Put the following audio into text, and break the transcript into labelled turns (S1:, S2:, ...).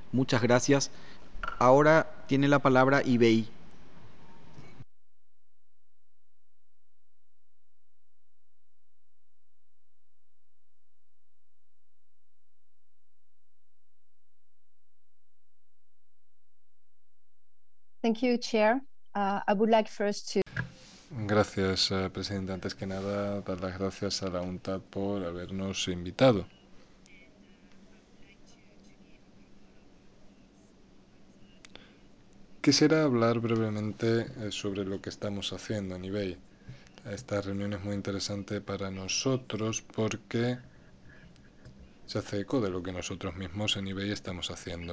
S1: Muchas gracias. Ahora tiene la palabra eBay.
S2: Thank you, Chair. I would like first to
S3: Gracias, Presidenta. Antes que nada, dar las gracias a la UNTAD por habernos invitado. Quisiera hablar brevemente sobre lo que estamos haciendo en eBay. Esta reunión es muy interesante para nosotros porque se hace eco de lo que nosotros mismos en eBay estamos haciendo.